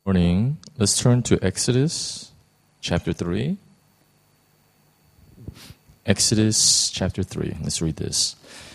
Morning. Let's turn to Exodus chapter 3. Exodus chapter 3. Let's read this.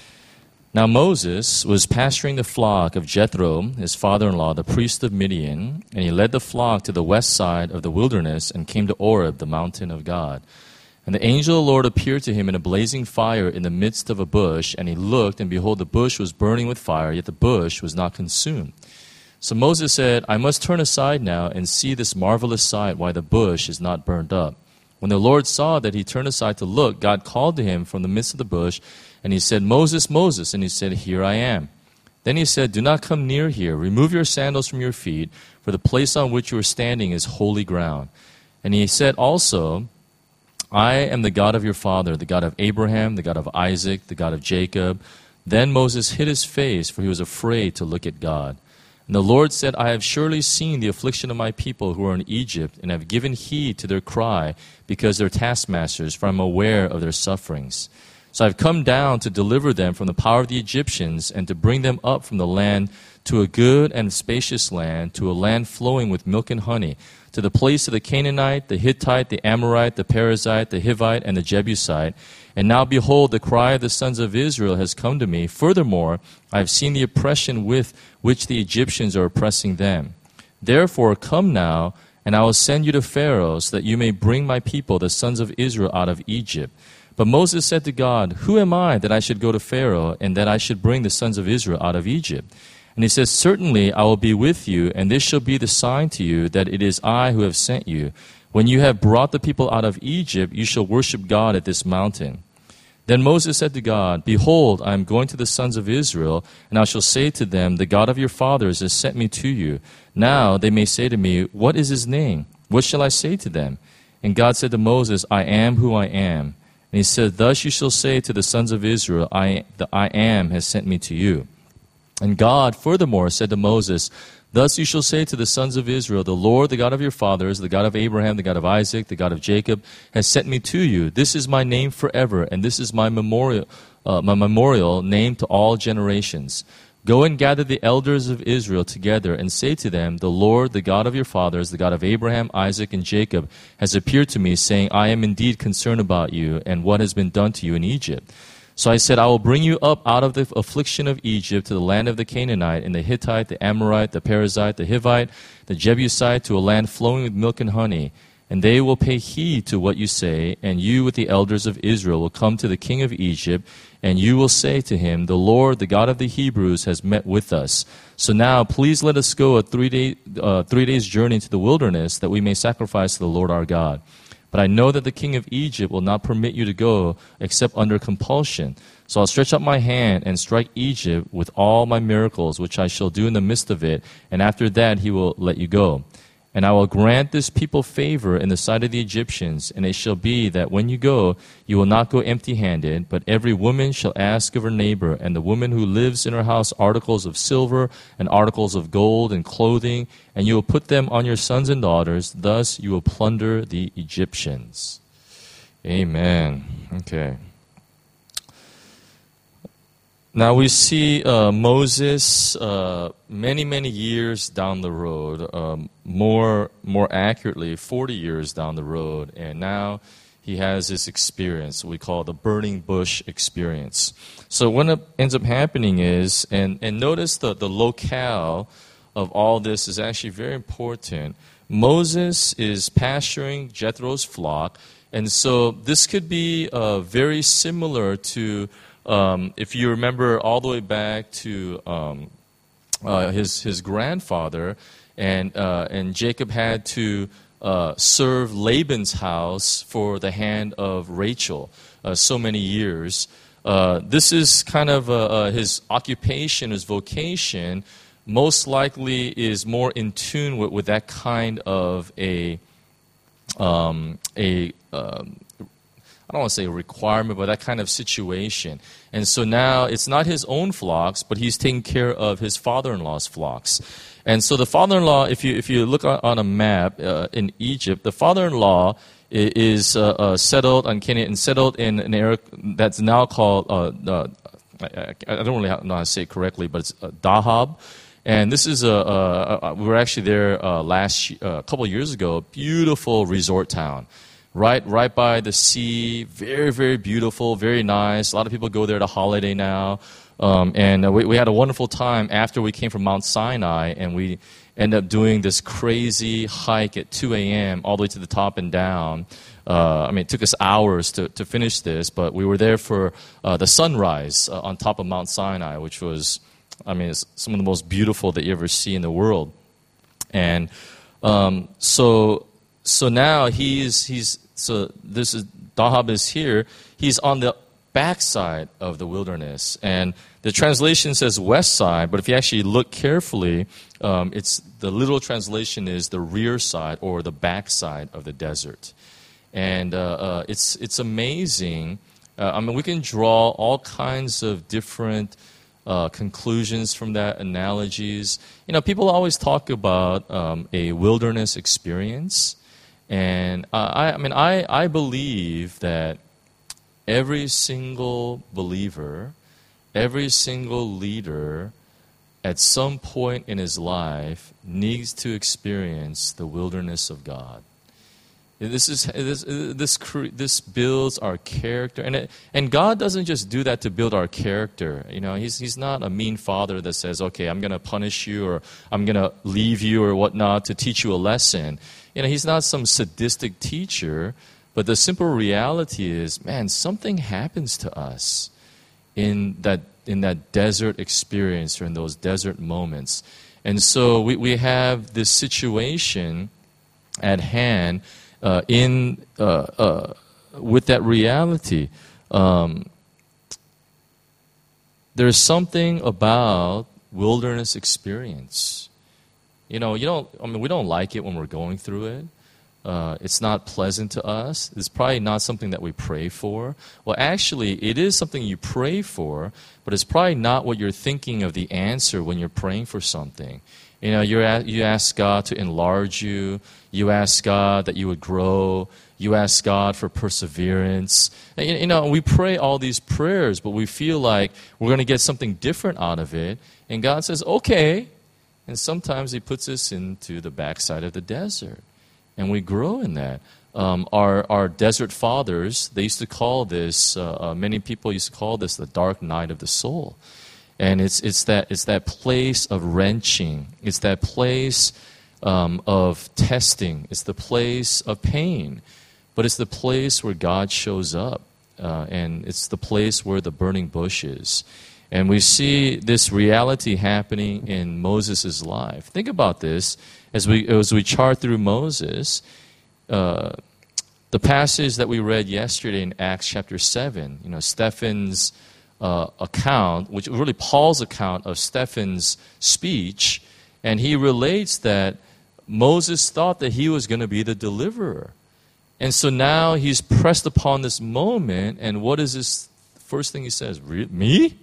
Now Moses was pasturing the flock of Jethro, his father-in-law, the priest of Midian, and he led the flock to the west side of the wilderness and came to Oreb, the mountain of God. And the angel of the Lord appeared to him in a blazing fire in the midst of a bush, and he looked, and behold, the bush was burning with fire, yet the bush was not consumed. So Moses said, I must turn aside now and see this marvelous sight, why the bush is not burned up. When the Lord saw that he turned aside to look, God called to him from the midst of the bush, and he said, Moses, Moses. And he said, Here I am. Then he said, Do not come near here. Remove your sandals from your feet, for the place on which you are standing is holy ground. And he said also, I am the God of your father, the God of Abraham, the God of Isaac, the God of Jacob. Then Moses hid his face, for he was afraid to look at God. And the Lord said, I have surely seen the affliction of my people who are in Egypt, and have given heed to their cry, because they're taskmasters, for I am aware of their sufferings. So I have come down to deliver them from the power of the Egyptians, and to bring them up from the land to a good and spacious land, to a land flowing with milk and honey, to the place of the Canaanite, the Hittite, the Amorite, the Perizzite, the Hivite, and the Jebusite. And now behold, the cry of the sons of Israel has come to me. Furthermore, I have seen the oppression with which the Egyptians are oppressing them. Therefore, come now, and I will send you to Pharaoh, so that you may bring my people, the sons of Israel, out of Egypt. But Moses said to God, Who am I that I should go to Pharaoh, and that I should bring the sons of Israel out of Egypt? And he says, Certainly I will be with you, and this shall be the sign to you that it is I who have sent you. When you have brought the people out of Egypt, you shall worship God at this mountain. Then Moses said to God, Behold, I am going to the sons of Israel, and I shall say to them, The God of your fathers has sent me to you. Now they may say to me, What is his name? What shall I say to them? And God said to Moses, I am who I am. And he said, Thus you shall say to the sons of Israel, the I am has sent me to you. And God furthermore said to Moses, Thus you shall say to the sons of Israel, The Lord, the God of your fathers, the God of Abraham, the God of Isaac, the God of Jacob, has sent me to you. This is my name forever, and this is my memorial name to all generations. Go and gather the elders of Israel together, and say to them, The Lord, the God of your fathers, the God of Abraham, Isaac, and Jacob, has appeared to me, saying, I am indeed concerned about you, and what has been done to you in Egypt. So I said, I will bring you up out of the affliction of Egypt to the land of the Canaanite, and the Hittite, the Amorite, the Perizzite, the Hivite, the Jebusite, to a land flowing with milk and honey. And they will pay heed to what you say, and you with the elders of Israel will come to the king of Egypt, and you will say to him, The Lord, the God of the Hebrews, has met with us. So now please let us go a 3 days journey into the wilderness, that we may sacrifice to the Lord our God. But I know that the king of Egypt will not permit you to go except under compulsion. So I'll stretch out my hand and strike Egypt with all my miracles, which I shall do in the midst of it, and after that he will let you go. And I will grant this people favor in the sight of the Egyptians, and it shall be that when you go, you will not go empty-handed, but every woman shall ask of her neighbor, and the woman who lives in her house articles of silver and articles of gold and clothing, and you will put them on your sons and daughters. Thus you will plunder the Egyptians. Amen. Okay. Now we see Moses many years down the road, more accurately 40 years down the road, and now he has this experience we call the burning bush experience. So what ends up happening is, and notice the locale of all this is actually very important. Moses is pasturing Jethro's flock, and so this could be very similar to if you remember all the way back to his grandfather, and Jacob had to serve Laban's house for the hand of Rachel so many years. This is kind of his occupation, his vocation, most likely is more in tune with that kind of I don't want to say a requirement, but that kind of situation. And so now it's not his own flocks, but he's taking care of his father-in-law's flocks. And so the father-in-law, if you look on a map in Egypt, the father-in-law is settled on Canaan and settled in an area that's now called, I don't really know how to say it correctly, but it's Dahab. And this is we were actually there a couple of years ago. Beautiful resort town, right by the sea. Very, very beautiful, very nice. A lot of people go there to holiday now. And we had a wonderful time after we came from Mount Sinai, and we ended up doing this crazy hike at 2 a.m. all the way to the top and down. It took us hours to finish this, but we were there for the sunrise on top of Mount Sinai, which was, it's some of the most beautiful that you ever see in the world. And so now Dahab is here. He's on the backside of the wilderness, and the translation says west side, but if you actually look carefully, it's the literal translation is the rear side or the backside of the desert. And it's amazing. We can draw all kinds of different conclusions from that, analogies. People always talk about a wilderness experience, and I believe that every single believer, every single leader, at some point in his life needs to experience the wilderness of God. This builds our character, and God doesn't just do that to build our character. He's not a mean father that says, "Okay, I'm going to punish you, or I'm going to leave you, or whatnot to teach you a lesson." He's not some sadistic teacher. But the simple reality is, man, something happens to us in that desert experience or in those desert moments. And so we have this situation at hand with that reality. There's something about wilderness experience. We don't like it when we're going through it. It's not pleasant to us. It's probably not something that we pray for. Well, actually, it is something you pray for, but it's probably not what you're thinking of the answer when you're praying for something. You ask God to enlarge you. You ask God that you would grow. You ask God for perseverance. We pray all these prayers, but we feel like we're going to get something different out of it. And God says, okay. And sometimes He puts us into the backside of the desert. And we grow in that. Our desert fathers, they used to call this, many people used to call this the dark night of the soul. And it's that place of wrenching. It's that place of testing. It's the place of pain. But it's the place where God shows up. And it's the place where the burning bush is. And we see this reality happening in Moses' life. Think about this. As we chart through Moses, the passage that we read yesterday in Acts chapter 7, Stephen's account, which was really Paul's account of Stephen's speech, and he relates that Moses thought that he was going to be the deliverer. And so now he's pressed upon this moment, and what is this first thing he says? Me?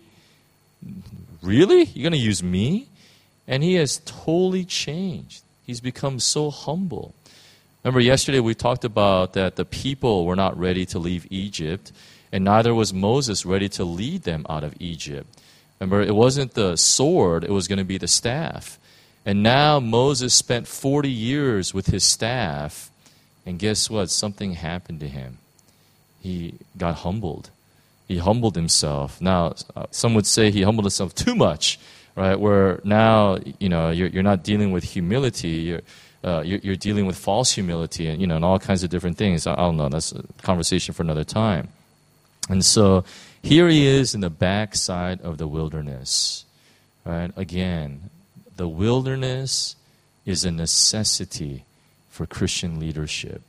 Really? You're going to use me? And he has totally changed. He's become so humble. Remember, yesterday we talked about that the people were not ready to leave Egypt, and neither was Moses ready to lead them out of Egypt. Remember, it wasn't the sword, it was going to be the staff. And now Moses spent 40 years with his staff, and guess what? Something happened to him. He got humbled. He humbled himself. Now, some would say he humbled himself too much. Right, where now you're not dealing with humility, you're dealing with false humility, and all kinds of different things. I don't know. That's a conversation for another time. And so here he is in the backside of the wilderness. Right, again, the wilderness is a necessity for Christian leadership.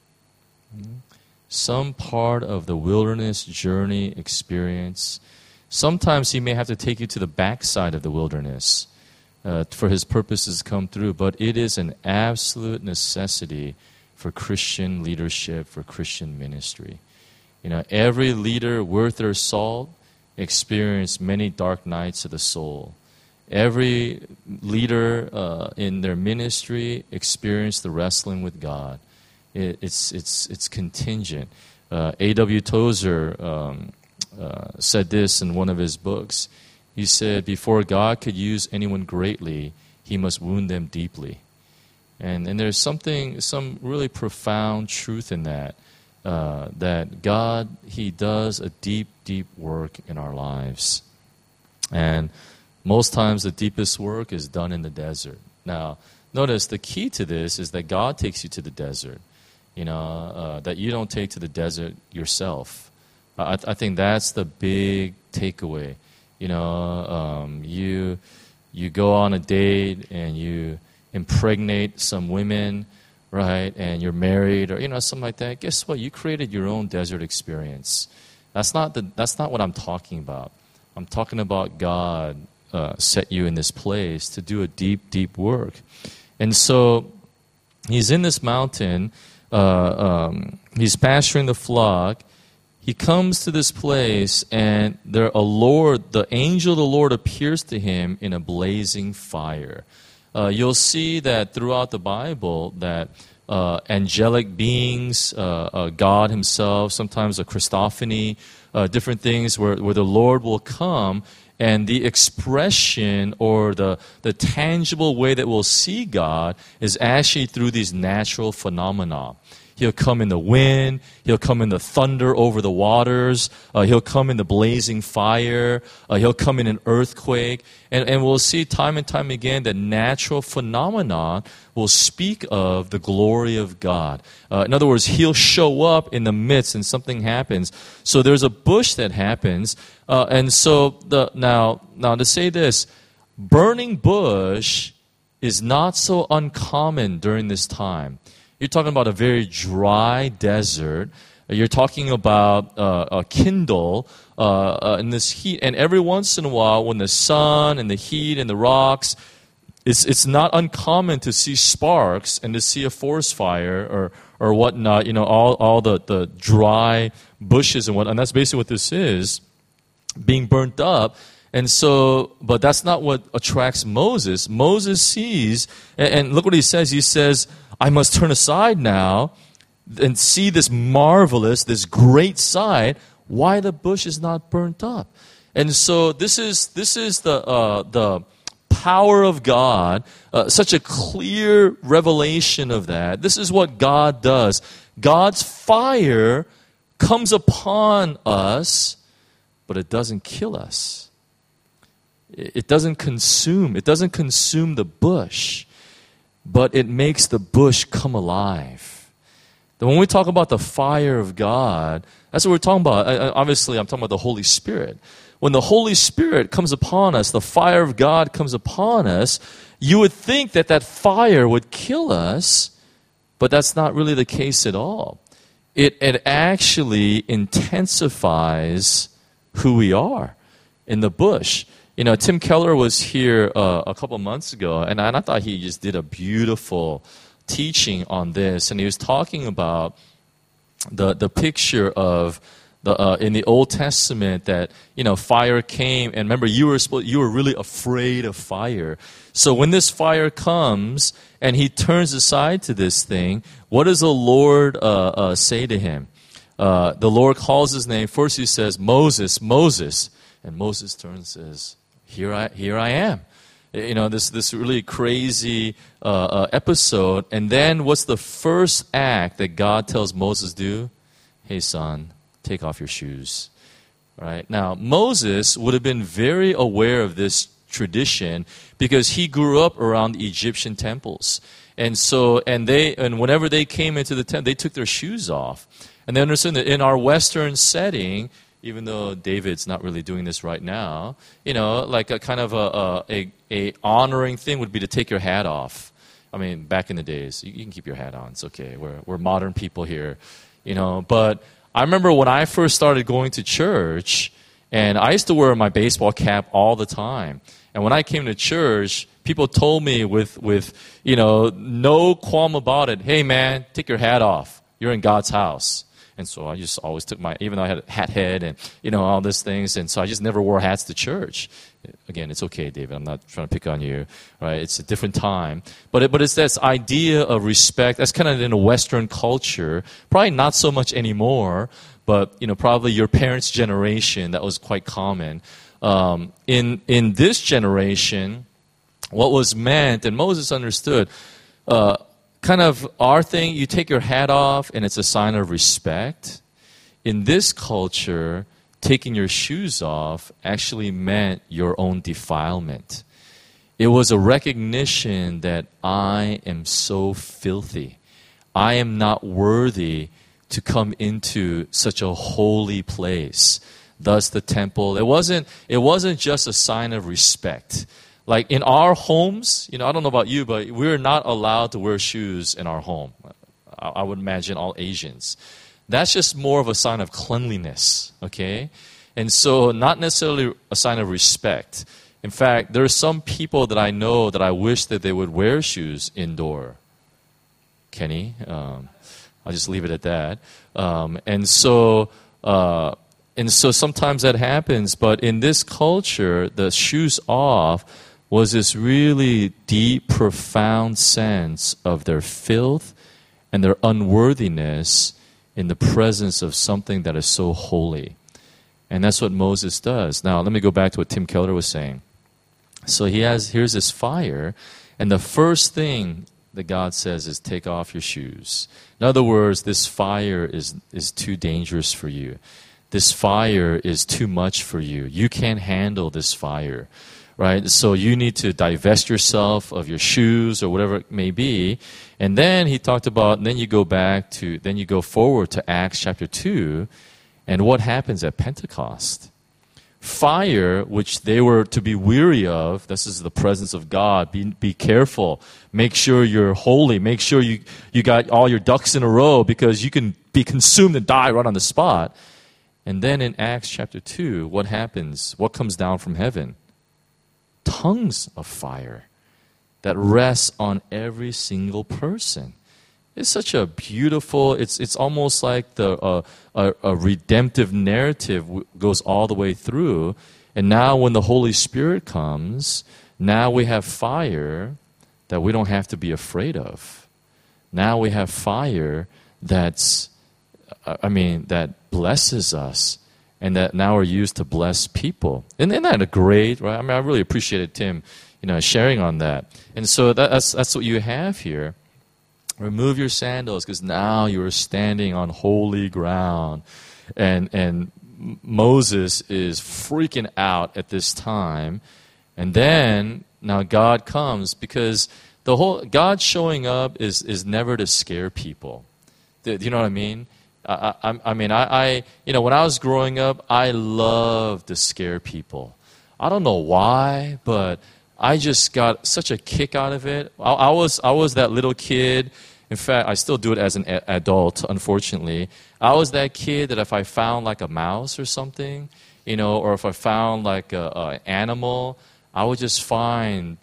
Some part of the wilderness journey experience. Sometimes He may have to take you to the backside of the wilderness for His purposes to come through, but it is an absolute necessity for Christian leadership, for Christian ministry. Every leader worth their salt experienced many dark nights of the soul. Every leader in their ministry experienced the wrestling with God. It's contingent. A.W. Tozer said this in one of his books. He said, before God could use anyone greatly, he must wound them deeply. And there's some really profound truth in that, that God, he does a deep, deep work in our lives. And most times the deepest work is done in the desert. Now, notice the key to this is that God takes you to the desert, that you don't take to the desert yourself. I think that's the big takeaway. You go on a date and you impregnate some women, right? And you're married or something like that. Guess what? You created your own desert experience. That's not what I'm talking about. I'm talking about God set you in this place to do a deep, deep work. And so he's in this mountain. He's pasturing the flock. He comes to this place, and the angel of the Lord appears to him in a blazing fire. You'll see that throughout the Bible that angelic beings, God himself, sometimes a Christophany, different things where the Lord will come, and the expression or the tangible way that we'll see God is actually through these natural phenomena. He'll come in the wind. He'll come in the thunder over the waters. He'll come in the blazing fire. He'll come in an earthquake. And we'll see time and time again that natural phenomena will speak of the glory of God. In other words, he'll show up in the midst and something happens. So there's a bush that happens. And so now to say this, burning bush is not so uncommon during this time. You're talking about a very dry desert. You're talking about a kindle in this heat. And every once in a while, when the sun and the heat and the rocks, it's not uncommon to see sparks and to see a forest fire or whatnot. All the dry bushes and whatnot. And that's basically what this is, being burnt up. And so, but that's not what attracts Moses. Moses sees, and look what he says. He says, I must turn aside now and see this marvelous, this great sight, why the bush is not burnt up. And so this is the power of God, such a clear revelation of that. This is what God does. God's fire comes upon us, but it doesn't kill us. It doesn't consume the bush, but it makes the bush come alive. Then when we talk about the fire of God, that's what we're talking about. Obviously, I'm talking about the Holy Spirit. When the Holy Spirit comes upon us, the fire of God comes upon us, you would think that fire would kill us, but that's not really the case at all. It actually intensifies who we are in the bush. Tim Keller was here a couple months ago, and I thought he just did a beautiful teaching on this. And he was talking about the picture of in the Old Testament that fire came, and remember you were really afraid of fire. So when this fire comes and he turns aside to this thing, what does the Lord say to him? The Lord calls his name. First he says, Moses, Moses, and Moses turns and says, Here I am. This really crazy episode. And then what's the first act that God tells Moses do? Hey, son, take off your shoes. Right? Now, Moses would have been very aware of this tradition because he grew up around the Egyptian temples. And so, and whenever they came into the temple, they took their shoes off. And they understood that in our Western setting, even though David's not really doing this right now, like a kind of a honoring thing would be to take your hat off. I mean, back in the days, you can keep your hat on. It's okay. We're modern people here, But I remember when I first started going to church, and I used to wear my baseball cap all the time. And when I came to church, people told me with no qualm about it, hey man, take your hat off. You're in God's house. And so I just always took even though I had a hat head and, all these things. And so I just never wore hats to church. Again, it's okay, David. I'm not trying to pick on you, right? It's a different time. But it's this idea of respect. That's kind of in a Western culture. Probably not so much anymore, but, probably your parents' generation, that was quite common. In this generation, what was meant, and Moses understood, kind of our thing, you take your hat off and it's a sign of respect. In this culture, taking your shoes off actually meant your own defilement. It was a recognition that I am so filthy. I am not worthy to come into such a holy place. Thus the temple. It wasn't just a sign of respect. Like in our homes, I don't know about you, but we're not allowed to wear shoes in our home. I would imagine all Asians. That's just more of a sign of cleanliness, okay? And so not necessarily a sign of respect. In fact, there are some people that I know that I wish that they would wear shoes indoor. Kenny, I'll just leave it at that. And so sometimes that happens, but in this culture, the shoes off was this really deep, profound sense of their filth and their unworthiness in the presence of something that is so holy. And that's what Moses does. Now, let me go back to what Tim Keller was saying. So here's this fire, and the first thing that God says is take off your shoes. In other words, this fire is too dangerous for you. This fire is too much for you. You can't handle this fire, right? So you need to divest yourself of your shoes or whatever it may be. And then he talked about, then you go forward to Acts chapter 2, and what happens at Pentecost? Fire, which they were to be weary of, this is the presence of God. Be careful. Make sure you're holy. Make sure you got all your ducks in a row because you can be consumed and die right on the spot. And then in Acts chapter 2, what happens? What comes down from heaven? Tongues of fire that rests on every single person. It's such a beautiful, it's almost like a redemptive narrative goes all the way through. And now when the Holy Spirit comes, now we have fire that we don't have to be afraid of. Now we have fire that blesses us and that now are used to bless people. And isn't that great, right? I mean, I really appreciated Tim, sharing on that. And so that's what you have here. Remove your sandals because now you are standing on holy ground. And Moses is freaking out at this time. And then now God comes because God showing up is never to scare people. Do you know what I mean? When I was growing up, I loved to scare people. I don't know why, but I just got such a kick out of it. I was that little kid. In fact, I still do it as an adult, unfortunately. I was that kid that if I found like a mouse or something, or if I found like an animal, I would just find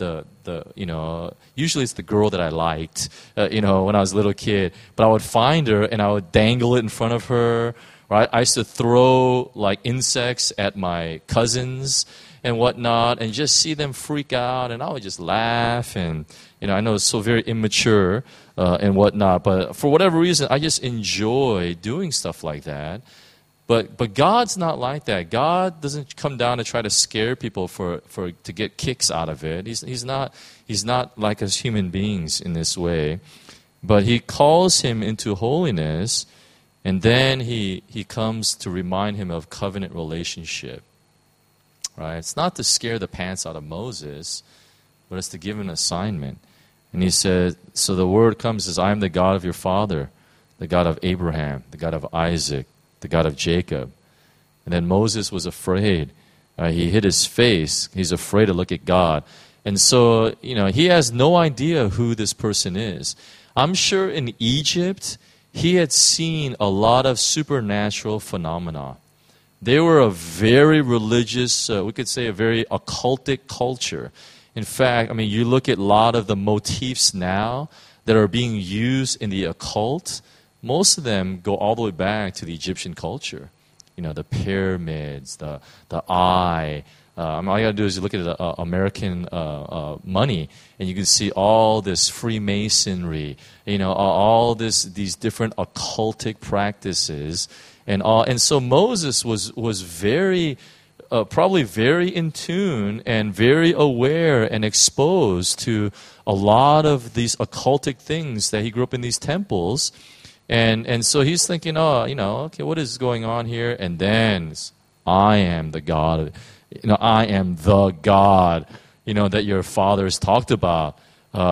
usually it's the girl that I liked, when I was a little kid. But I would find her and I would dangle it in front of her. Right? I used to throw like insects at my cousins and whatnot, and just see them freak out, and I would just laugh, and I know it's so very immature and whatnot, but for whatever reason, I just enjoy doing stuff like that. But God's not like that. God doesn't come down to try to scare people to get kicks out of it. He's not like us human beings in this way, but He calls him into holiness, and then he comes to remind him of covenant relationship. Right? It's not to scare the pants out of Moses, but it's to give him an assignment. And he said, so the word comes as I am the God of your father, the God of Abraham, the God of Isaac, the God of Jacob. And then Moses was afraid. He hid his face. He's afraid to look at God. And so, he has no idea who this person is. I'm sure in Egypt, he had seen a lot of supernatural phenomena. They were a very religious, we could say a very occultic culture. In fact, you look at a lot of the motifs now that are being used in the occult, most of them go all the way back to the Egyptian culture. The pyramids, the eye. All you got to do is you look at American money, and you can see all this Freemasonry, all these different occultic practices. And so Moses was very probably very in tune and very aware and exposed to a lot of these occultic things that he grew up in these temples. And so he's thinking, okay, what is going on here? And then I am the God, I am the God, that your fathers talked about,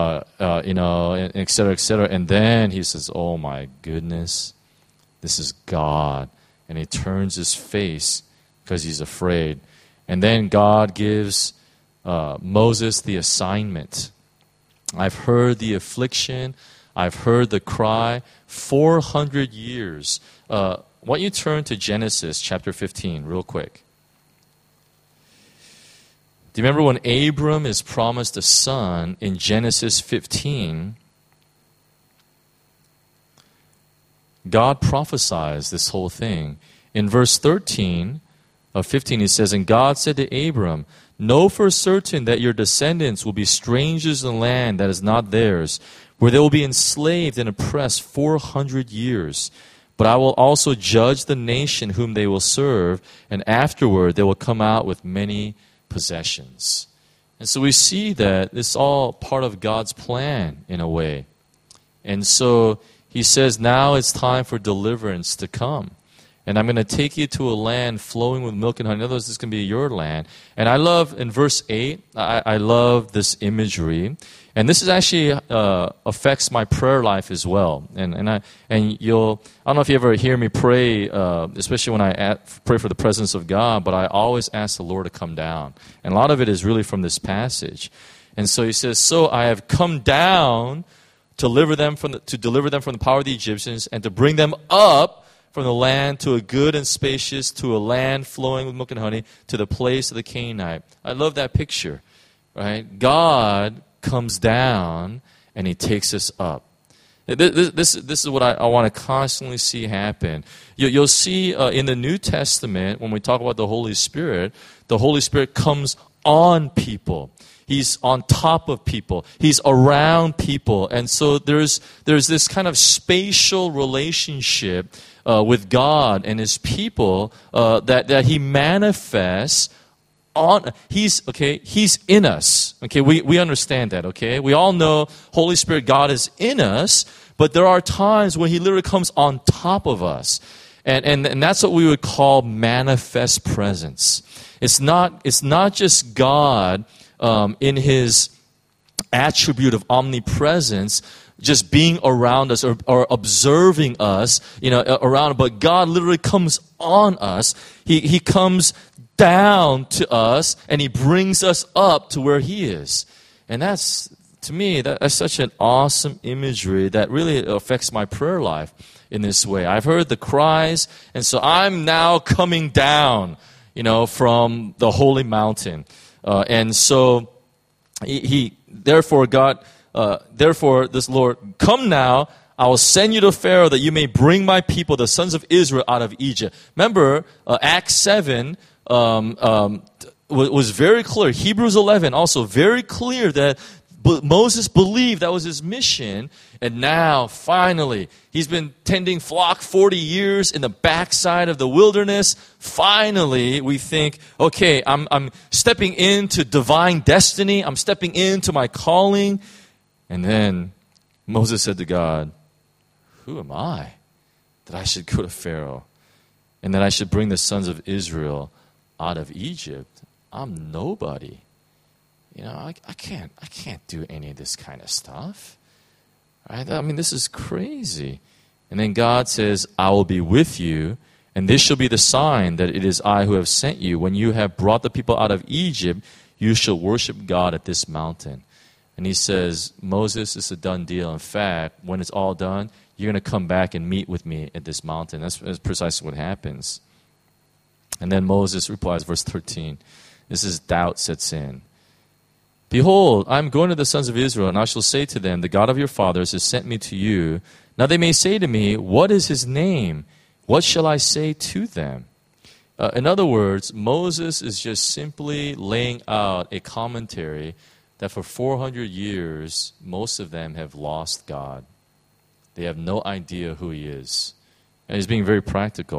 et cetera, et cetera. And then he says, oh my goodness, this is God. And he turns his face because he's afraid. And then God gives Moses the assignment. I've heard the affliction. I've heard the cry. 400 years. Why don't you turn to Genesis chapter 15 real quick. Do you remember when Abram is promised a son in Genesis 15? God prophesies this whole thing. In verse 13 of 15, he says, and God said to Abram, know for certain that your descendants will be strangers in the land that is not theirs, where they will be enslaved and oppressed 400 years. But I will also judge the nation whom they will serve, and afterward they will come out with many possessions. And so we see that it's all part of God's plan in a way. And so he says, now it's time for deliverance to come. And I'm going to take you to a land flowing with milk and honey. In other words, this is going to be your land. And I love, in verse 8, I love this imagery. And this is actually affects my prayer life as well. And I don't know if you ever hear me pray, especially when I pray for the presence of God, but I always ask the Lord to come down. And a lot of it is really from this passage. And so he says, so I have come down to deliver them from the power of the Egyptians and to bring them up from the land to a good and spacious, to a land flowing with milk and honey, to the place of the Canaanite. I love that picture, right? God comes down and he takes us up. This is what I want to constantly see happen. You'll see in the New Testament, when we talk about the Holy Spirit comes on people. He's on top of people. He's around people. And so there's this kind of spatial relationship with God and his people that he manifests on. He's in us. Okay, we understand that, okay? We all know Holy Spirit, God is in us, but there are times when he literally comes on top of us. And that's what we would call manifest presence. It's not just God in his attribute of omnipresence, just being around us or observing us, around, but God literally comes on us. He comes down to us and he brings us up to where he is. And that's, to me, that's such an awesome imagery that really affects my prayer life in this way. I've heard the cries, and so I'm now coming down, from the holy mountain. And so therefore this Lord, come now, I will send you to Pharaoh that you may bring my people, the sons of Israel, out of Egypt. Remember, Acts 7 was very clear. Hebrews 11 also very clear that Moses believed that was his mission. And now, finally, he's been tending flock 40 years in the backside of the wilderness. Finally, we think, okay, I'm stepping into divine destiny. I'm stepping into my calling. And then Moses said to God, who am I that I should go to Pharaoh and that I should bring the sons of Israel out of Egypt? I'm nobody. I can't do any of this kind of stuff. Right? I mean, this is crazy. And then God says, I will be with you, and this shall be the sign that it is I who have sent you. When you have brought the people out of Egypt, you shall worship God at this mountain. And he says, Moses, it's a done deal. In fact, when it's all done, you're going to come back and meet with me at this mountain. That's precisely what happens. And then Moses replies, verse 13, this is doubt sets in. Behold, I am going to the sons of Israel, and I shall say to them, the God of your fathers has sent me to you. Now they may say to me, what is his name? What shall I say to them? In other words, Moses is just simply laying out a commentary that for 400 years, most of them have lost God. They have no idea who he is. And he's being very practical.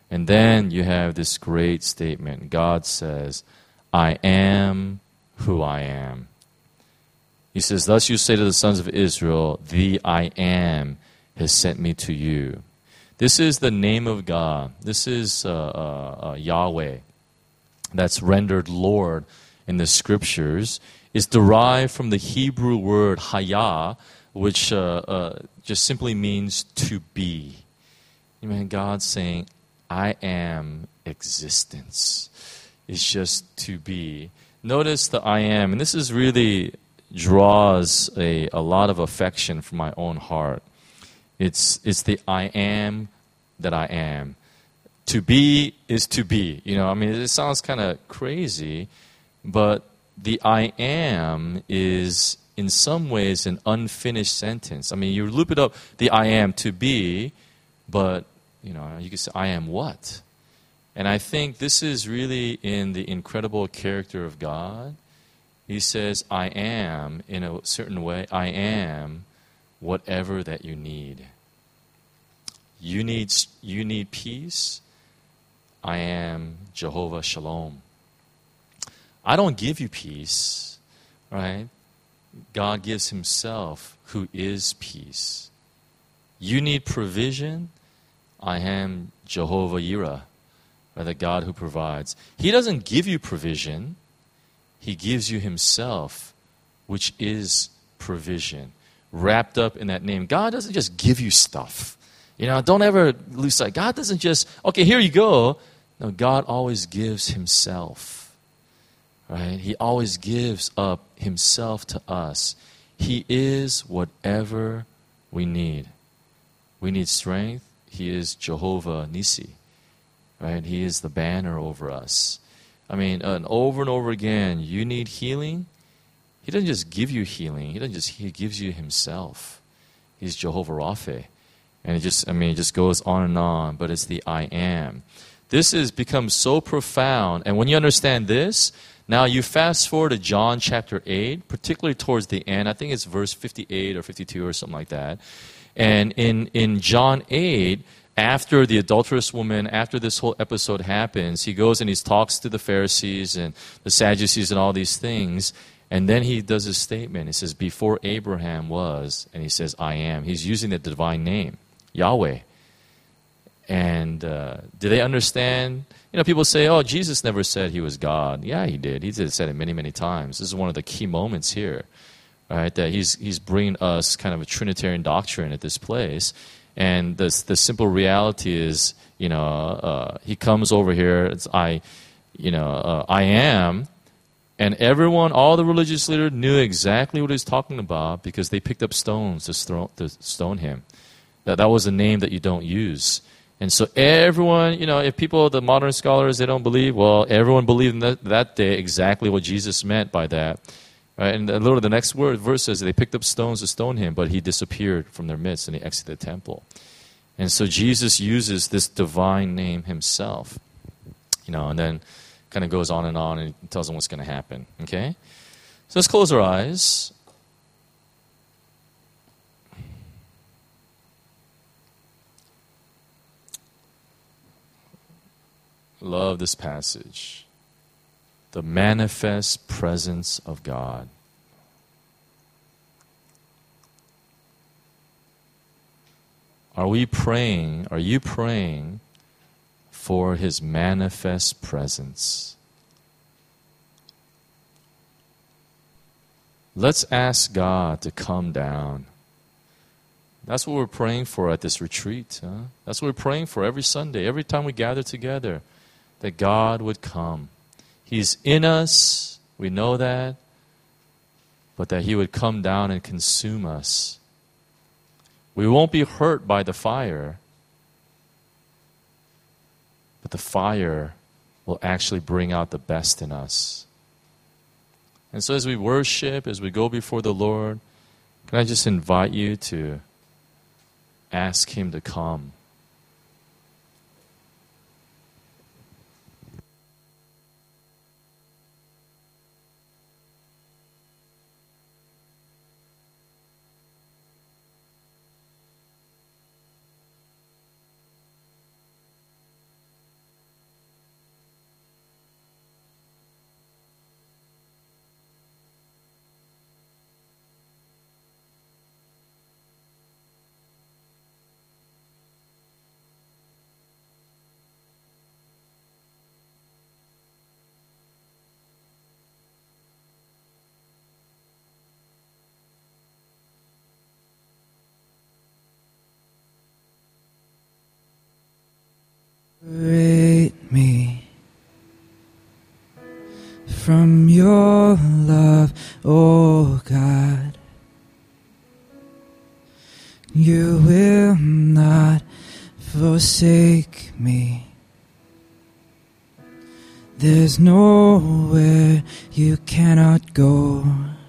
And then you have this great statement. God says, I am who I am. He says, thus you say to the sons of Israel, the I am has sent me to you. This is the name of God. This is Yahweh that's rendered Lord in the scriptures. Is derived from the Hebrew word hayah, which just simply means to be. Amen. God's saying, I am existence. It's just to be. Notice the I am, and this is really draws a lot of affection from my own heart. It's the I am that I am. To be is to be. It sounds kind of crazy, but the I am is in some ways an unfinished sentence. You loop it up, the I am to be, but you could say, I am what? And I think this is really in the incredible character of God. He says, I am, in a certain way, I am whatever that you need. You need peace. I am Jehovah Shalom. I don't give you peace, right? God gives himself, who is peace. You need provision. I am Jehovah Yireh, or the God who provides. He doesn't give you provision. He gives you himself, which is provision, wrapped up in that name. God doesn't just give you stuff. Don't ever lose sight. God doesn't just, okay, here you go. No, God always gives himself, right? He always gives up himself to us. He is whatever we need. We need strength. He is Jehovah Nissi, right? He is the banner over us. And over and over again, you need healing. He doesn't just give you healing. He gives you himself. He's Jehovah Rapha. And it just goes on and on, but it's the I am. This has become so profound. And when you understand this, now you fast forward to John chapter 8, particularly towards the end. I think it's verse 58 or 52 or something like that. And in John 8, after the adulterous woman, after this whole episode happens, he goes and he talks to the Pharisees and the Sadducees and all these things. And then he does his statement. He says, before Abraham was, and he says, I am. He's using the divine name, Yahweh. And do they understand? People say, oh, Jesus never said he was God. Yeah, he did. He said it many, many times. This is one of the key moments here, right? That he's bringing us kind of a Trinitarian doctrine at this place. And the simple reality is, he comes over here, it's I am, and everyone, all the religious leaders knew exactly what he was talking about because they picked up stones to stone him. That was a name that you don't use. And so everyone, if people, the modern scholars, they don't believe, well, everyone believed in that day exactly what Jesus meant by that. Right? And literally the next verse says they picked up stones to stone him, but he disappeared from their midst and he exited the temple. And so Jesus uses this divine name himself, and then kind of goes on and tells them what's going to happen. Okay? So let's close our eyes. Love this passage. The manifest presence of God. Are you praying for his manifest presence? Let's ask God to come down. That's what we're praying for at this retreat. That's what we're praying for every Sunday, every time we gather together, that God would come. He's in us, we know that, but that he would come down and consume us. We won't be hurt by the fire, but the fire will actually bring out the best in us. And so as we worship, as we go before the Lord, can I just invite you to ask him to come? from your love, oh God. You will not forsake me. There's nowhere you cannot go.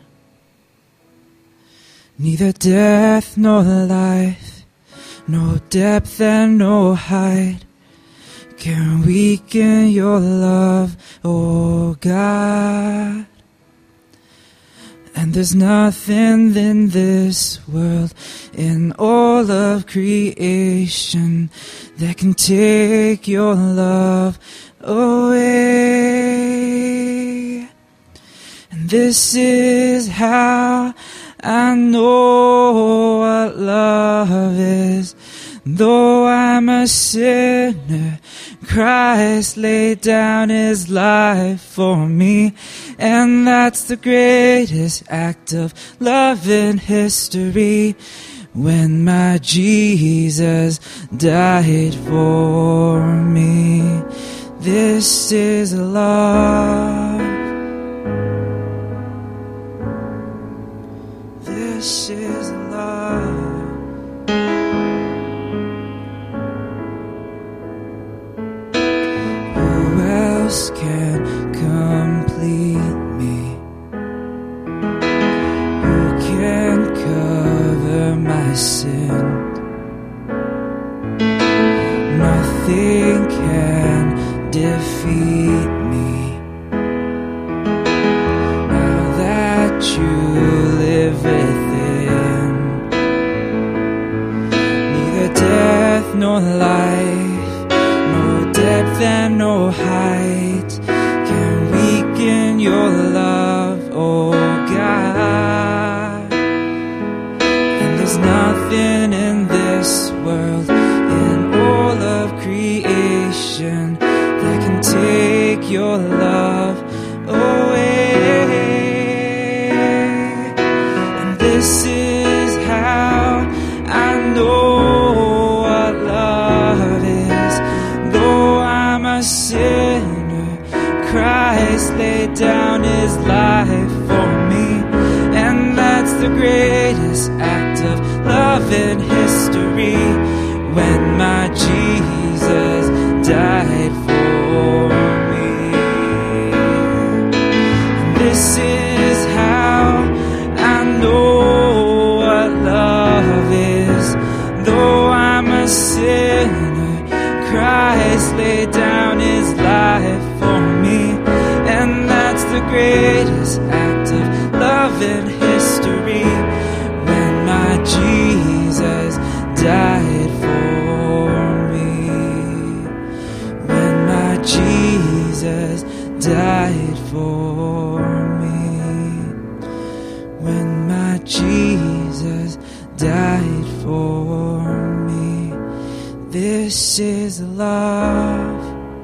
Neither death nor life, no depth and no height can weaken your love, oh God. And there's nothing in this world, in all of creation, that can take your love away. And this is how I know what love is. Though I'm a sinner, Christ laid down his life for me. And that's the greatest act of love in history. When my Jesus died for me. This is love. This is love. Who else can complete me? Who can cover my sin? Nothing can defeat me. Now that you live within, neither death nor life, no depth and no height can weaken your love, oh God. And there's nothing in this world, in all of creation, that can take your love away. And this is how I know what love is. Though I'm a sinner, Christ laid down his life for me. And that's the greatest act of love in history. When my Jesus died for me. And this is how I know what love is. Though I'm a sinner, Christ laid down his life for me. And that's the greatest act of love in history. When my Jesus died for me. When my Jesus died for me. When my Jesus died for me. This is love.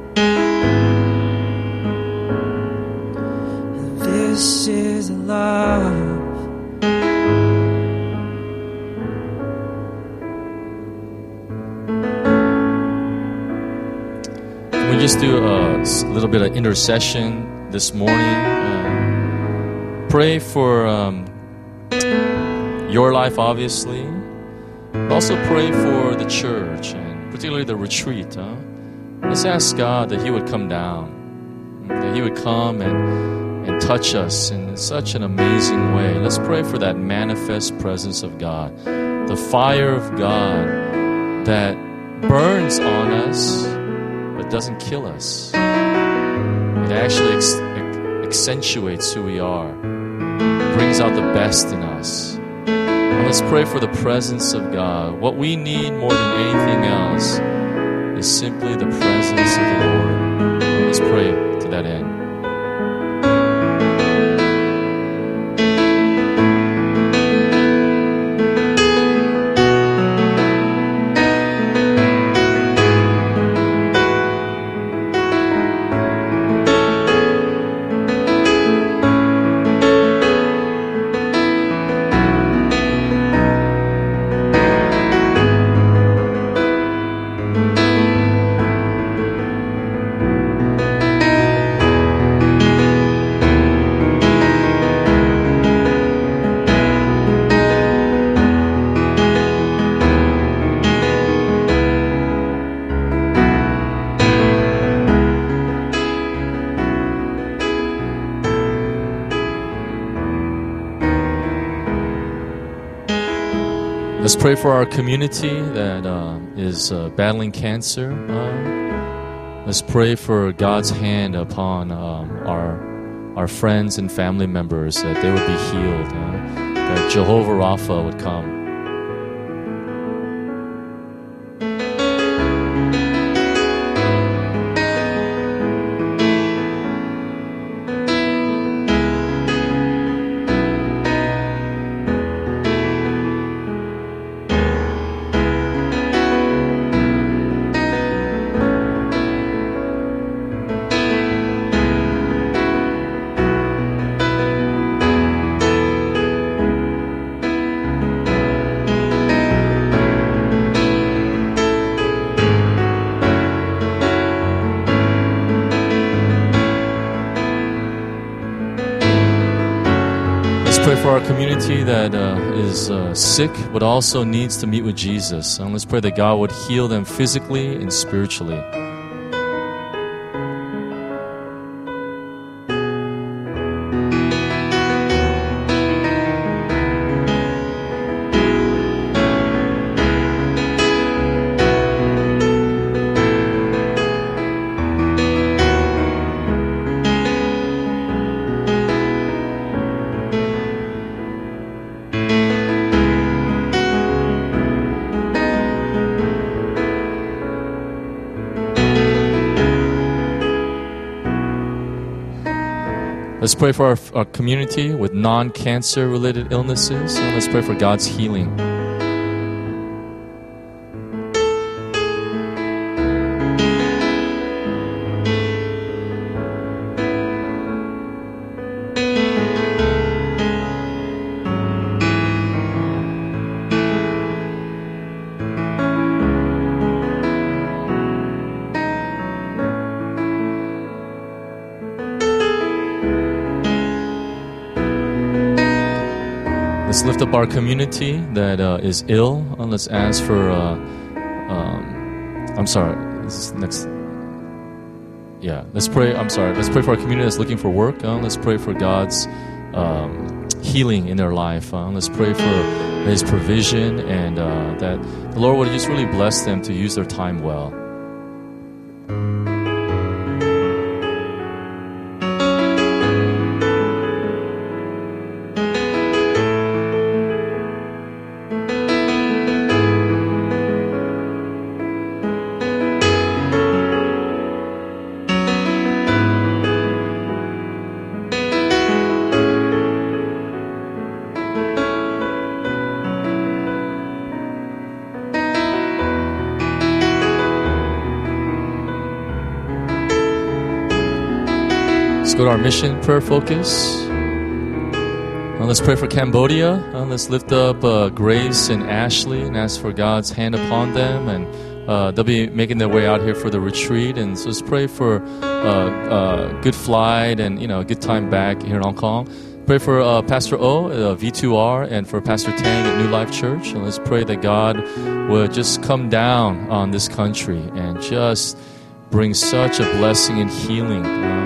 This is love. We just do a little bit of intercession this morning. Pray for your life, obviously, but also pray for the church and particularly the retreat. Let's ask God that He would come down, that He would come and touch us in such an amazing way. Let's pray for that manifest presence of God, the fire of God that burns on us but doesn't kill us. It actually accentuates who we are, brings out the best in us. And let's pray for the presence of God. What we need more than anything else is simply the presence of the Lord. Let's pray to that end. pray for our community that is battling cancer. Let's pray for God's hand upon our friends and family members, that they would be healed, that Jehovah Rapha would come. Pray for our community that is sick but also needs to meet with Jesus. And let's pray that God would heal them physically and spiritually. Let's pray for our community with non-cancer related illnesses. And let's pray for God's healing. Let's lift up our community that is ill. Let's ask for, let's pray. Let's pray for our community that's looking for work. Let's pray for God's healing in their life. Let's pray for His provision and that the Lord would just really bless them to use their time well. Let's go to our mission prayer focus. Let's pray for Cambodia. Let's lift up Grace and Ashley and ask for God's hand upon them. And they'll be making their way out here for the retreat. And so let's pray for a good flight and a good time back here in Hong Kong. Pray for Pastor O at V2R and for Pastor Tang at New Life Church. And let's pray that God would just come down on this country and just bring such a blessing and healing.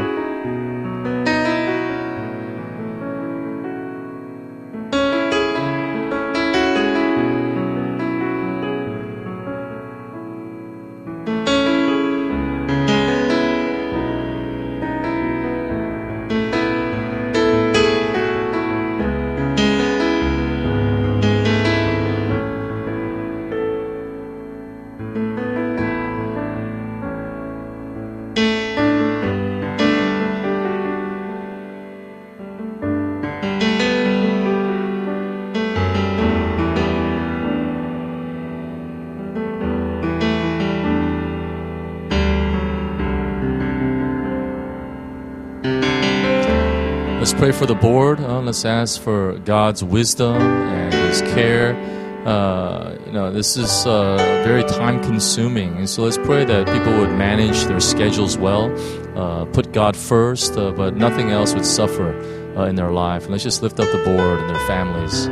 Let's pray for the board. Let's ask for God's wisdom and His care. This is very time-consuming, and so let's pray that people would manage their schedules well, put God first, but nothing else would suffer in their life. And let's just lift up the board and their families.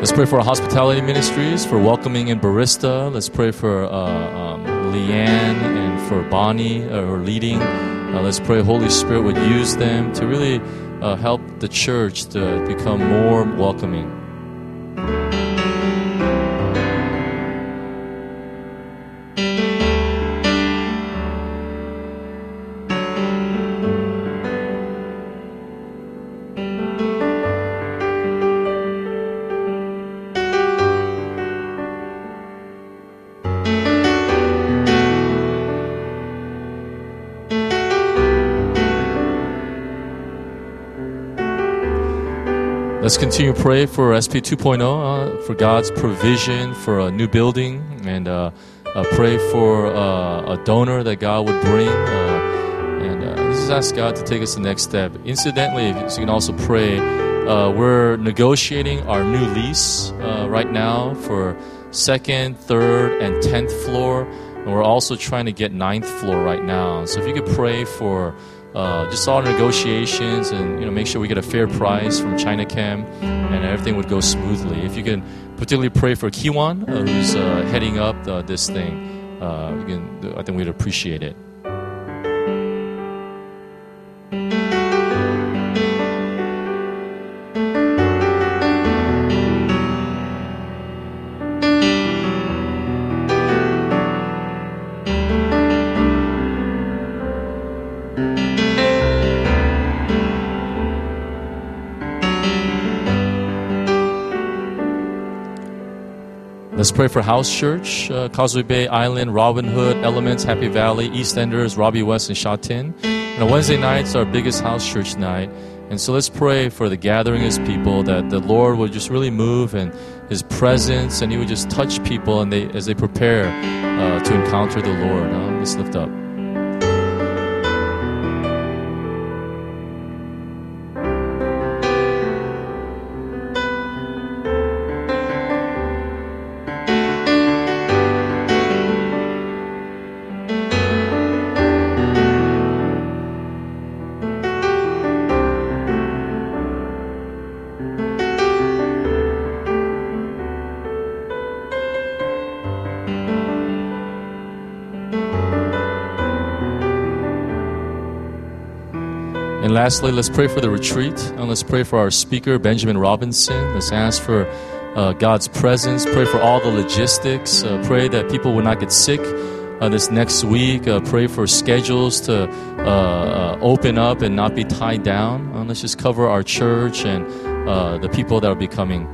Let's pray for our hospitality ministries, for welcoming and barista. Let's pray for Leanne and for Bonnie, or leading. Let's pray Holy Spirit would use them to really help the church to become more welcoming. Let's continue to pray for SP 2.0, for God's provision for a new building, and pray for a donor that God would bring. Let's just ask God to take us to the next step. Incidentally, so you can also pray, we're negotiating our new lease right now for 2nd, 3rd, and 10th floor. And we're also trying to get 9th floor right now. So if you could pray for just all negotiations and make sure we get a fair price from Chinachem and everything would go smoothly. If you can particularly pray for Kiwan, who's heading up this thing, I think we'd appreciate it. Let's pray for House Church, Causeway Bay Island, Robin Hood, Elements, Happy Valley, EastEnders, Robbie West, and Sha Tin. And on Wednesday night's our biggest house church night. And so let's pray for the gathering of His people, that the Lord would just really move and His presence, and He would just touch people and as they prepare to encounter the Lord. Let's lift up. And lastly, let's pray for the retreat. And let's pray for our speaker, Benjamin Robinson. Let's ask for God's presence. Pray for all the logistics. Pray that people will not get sick this next week. Pray for schedules to open up and not be tied down. Let's just cover our church and the people that will be coming.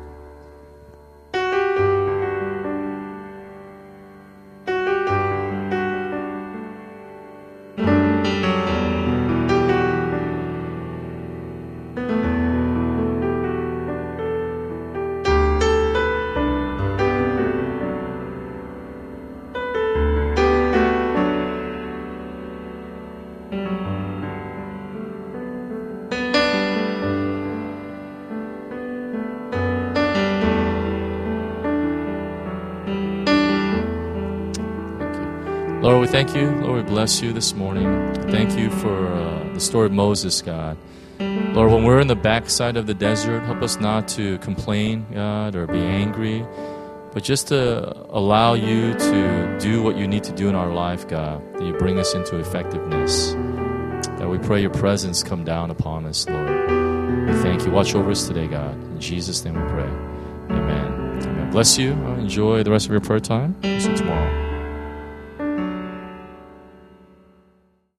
Lord, we thank you. Lord, we bless you this morning. Thank you for the story of Moses, God. Lord, when we're in the backside of the desert, help us not to complain, God, or be angry, but just to allow you to do what you need to do in our life, God, that you bring us into effectiveness. God, we pray your presence come down upon us, Lord. We thank you. Watch over us today, God. In Jesus' name we pray. Amen. Amen. Bless you. Enjoy the rest of your prayer time. See you tomorrow.